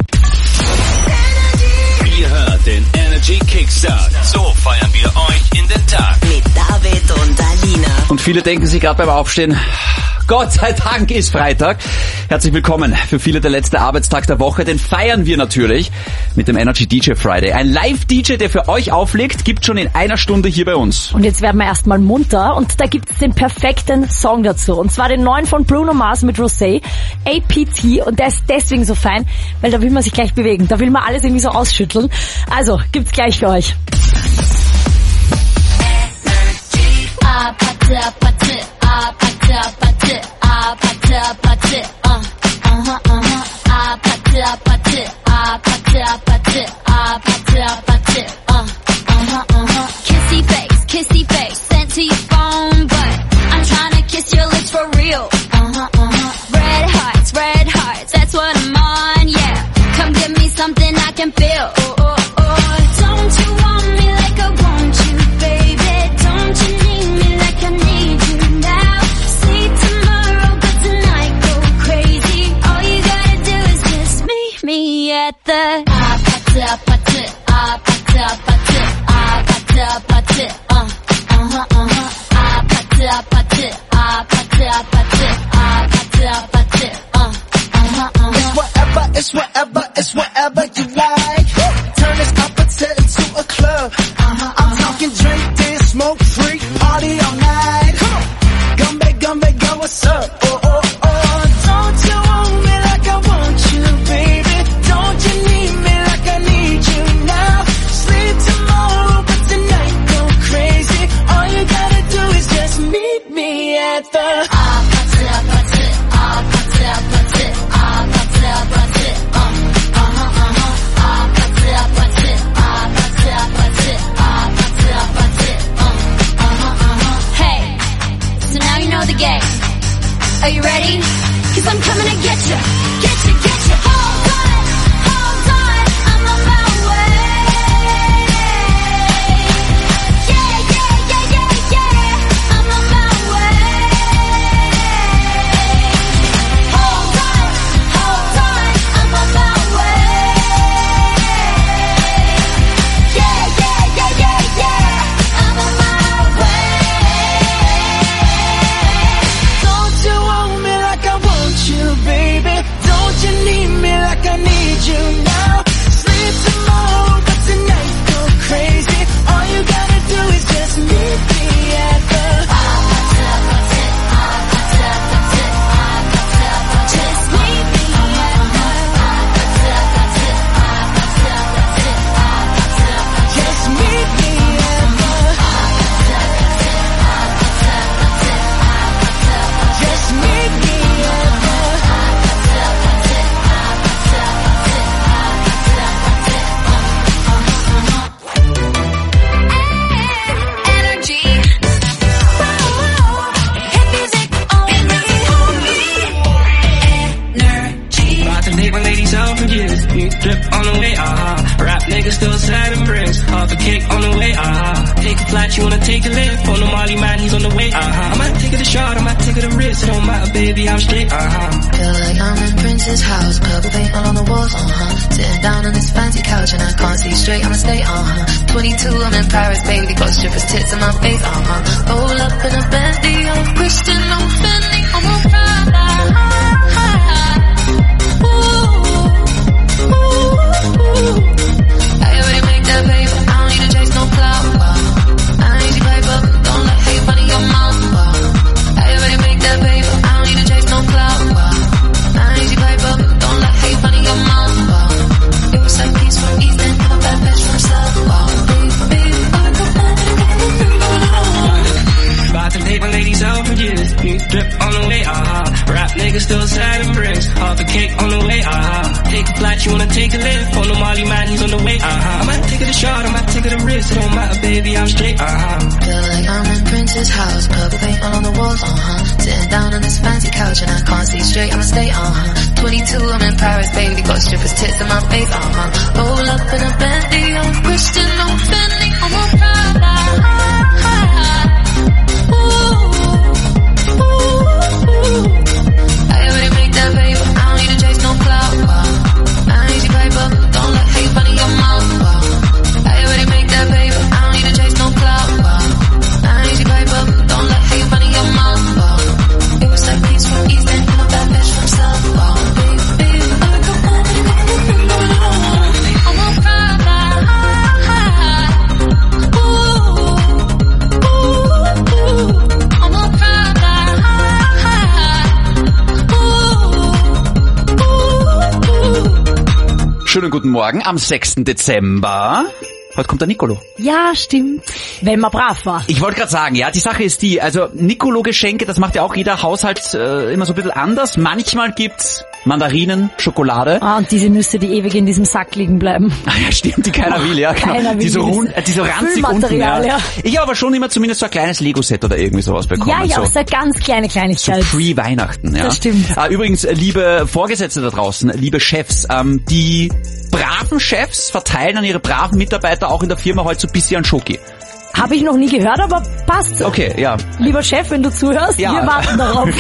Ihr hört den Energy Kickstart. So feiern wir euch in den Tag. Mit David und Alina. Und viele denken sich gerade beim Aufstehen, Gott sei Dank ist Freitag. Herzlich willkommen. Für viele der letzte Arbeitstag der Woche. Den feiern wir natürlich mit dem Energy D J Friday. Ein Live-D J, der für euch auflegt, gibt schon in einer Stunde hier bei uns. Und jetzt werden wir erstmal munter und da gibt es den perfekten Song dazu. Und zwar den neuen von Bruno Mars mit Rosé, A P T. Und der ist deswegen so fein, weil da will man sich gleich bewegen. Da will man alles irgendwie so ausschütteln. Also, gibt's gleich für euch. Kissy face, kissy face, sent to your phone, but I'm trying to kiss your lips for real. Uh-huh, uh-huh. Red hearts, red hearts, that's what I'm on, yeah. Come give me something I can feel. Oh, oh, oh. Don't you want me like I want you, baby? Don't you need me like I need you now? See tomorrow, but tonight go crazy. All you gotta do is just meet me at the ah, pata, ah, pata, pata, ah, pata, pata, uh, uh-huh, uh-huh, ah, pata, pata, ah, pata, pata, ah, pata, pata, uh, uh-huh, uh-huh. It's whatever, it's whatever, it's whatever you like. Turn this opposite into a club. Uh-huh, I'm talking drink, dance, smoke, freak, party all night. Gumbe, gumbe, go, what's up? Oh, oh, oh. Don't you want me like I want you, baby? Don't you need me like I need you now? Sleep tomorrow, but tonight go crazy. All you gotta do is just meet me at the ah, pata, pata, ah, pata, pata, ah, pata, pata, uh, uh-huh, uh-huh, ah, pata, pata, ah, pata, pata, ah, pata, pata, uh, uh-huh, uh-huh. Hey, so now you know the game. Are you ready? Cause I'm coming to get you, get you, get you. Hold on, hold on, I'm on my way. Yeah, yeah, yeah, yeah, yeah, I'm on my way. Hold on, hold on, I'm on my way. Yeah, yeah, yeah, yeah, yeah, I'm on my way. Don't you want me like I want you, baby? Don't wrist, it don't matter, baby, I'm straight, uh-huh. Feel like I'm in Prince's house, purple paint all on the walls, uh-huh. Sitting down on this fancy couch and I can't see straight, I'ma stay, uh-huh. twenty-two, I'm in Paris, baby, got strippers' tits in my face, uh-huh. Roll up in a Bentley, I'm Christian, I'm Fendi, I'm a Prada. Ooh, ooh, ooh. I already make that paper, I don't need to chase no clout, wow. I ain't easy paper, don't let hate money your mouth, wow. I already make that paper, I don't need to chase no clout, wow. I ain't easy paper, don't let hate money your mouth, wow. It was like peace from East End, have a bad bitch from South, wow. Baby, about to date my ladies out for years. New drip on the way, uh-huh. Rap niggas still sad and bricks. Half a cake on the way, uh-huh. Take a flight, you wanna take a lift. On the Molly man, he's on the way, uh-huh. I might take it a shot, I might take it a risk. It don't matter, baby, I'm straight, uh-huh. Feel like I'm in Prince's house, purple paint all on the walls, uh-huh. Sitting down on this fancy couch and I can't see straight, I'ma stay, uh-huh. twenty-two, I'm in Paris, baby, got strippers' tits in my face, uh-huh. Roll up in a Bentley, I'm Christian, I'm Fendi, I'm a Prada. Ooh, ooh, ooh. I already make that paper, I don't need to chase no clout, wow. I ain't easy paper, don't let hate money your mouth, wow. I already make that paper, I don't need to chase no clout, wow. I ain't easy paper, don't let hate money your mouth, wow. It was like peace from East End, and a bad bitch from South, wow. Baby, baby, I'm a Prada. Ooh, ooh, ooh. I'm a Prada. Schönen guten Morgen am sechsten Dezember. Heute kommt der Nicolo. Ja, stimmt. Wenn man brav war. Ich wollte gerade sagen, ja, die Sache ist die, also Nicolo-Geschenke, das macht ja auch jeder Haushalt äh, immer so ein bisschen anders. Manchmal gibt's Mandarinen, Schokolade. Ah, und diese Nüsse, die ewig in diesem Sack liegen bleiben. Ah ja, stimmt, die keiner will, ja. Genau. Keiner will die so, rund, äh, die so ranzig unten, ja. ja. Ich habe aber schon immer zumindest so ein kleines Lego-Set oder irgendwie sowas bekommen. Ja, ich so, auch, so eine ganz kleine Kleinigkeit. So Pre-Weihnachten, ja. Das stimmt. Ah, übrigens, liebe Vorgesetzte da draußen, liebe Chefs, ähm, die braven Chefs verteilen an ihre braven Mitarbeiter auch in der Firma heute so ein bisschen an Schoki. Habe ich noch nie gehört, aber passt. Okay, ja. Lieber Chef, wenn du zuhörst, ja. wir warten darauf.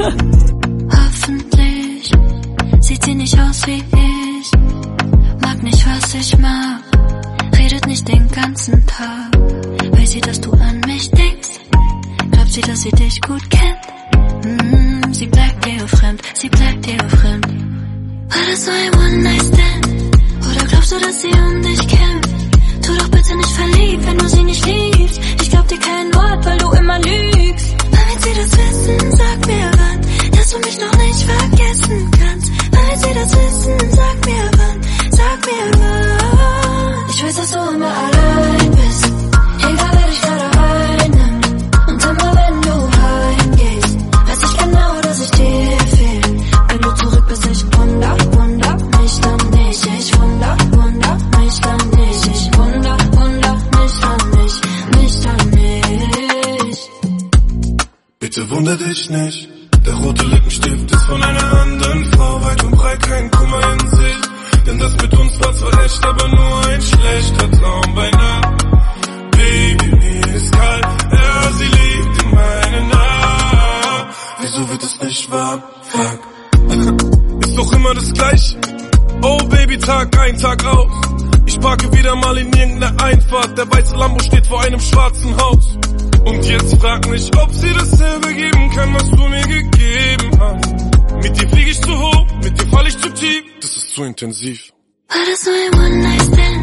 Hoffentlich sieht sie nicht aus wie ich, mag nicht, was ich mag, redet nicht den ganzen Tag. Weiß sie, dass du an mich denkst? Glaubt sie, dass sie dich gut kennt? Mm, sie bleibt dir fremd, sie bleibt dir fremd. War das so ein One-Night-Stand? Oder glaubst du, dass sie um dich kämpft? Tu doch bitte nicht verliebt, wenn du sie nicht liebst. Ich glaub dir kein Wort, weil du immer lügst. Aber wenn sie das wissen, sag mir wann, dass du mich noch nicht vergessen kannst. Wenn sie das wissen, sag mir wann, sag mir wann. Ich weiß, dass du immer allein bist, egal wer dich gerade einnimmt. Und immer wenn du heimgehst, weiß ich genau, dass ich dir fehl. Wenn du zurück bist, ich wunder, wunder mich dann nicht. Ich wunder, wunder mich dann nicht. Ich wunder, wunder mich dann nicht, mich dann nicht. Bitte wunder dich nicht. Der rote Lippenstift ist von einer anderen Frau, weit und breit kein Kummer in sich. Denn das mit uns war zwar echt, aber nur ein schlechter Traum bei Nacht. Baby, mir ist kalt, ja, sie liegt in meinen Armen. Wieso wird es nicht warm? Fuck. Ist doch immer das Gleiche. Oh Baby, Tag ein, Tag aus. Ich parke wieder mal in irgendeiner Einfahrt. Der weiße Lambo steht vor einem schwarzen Haus. Und jetzt frag mich, ob sie dasselbe geben kann, was du mir gegeben hast. Mit dir flieg ich zu hoch, mit dir fall ich zu tief, das ist zu intensiv. War das so ein One-Night-Stand?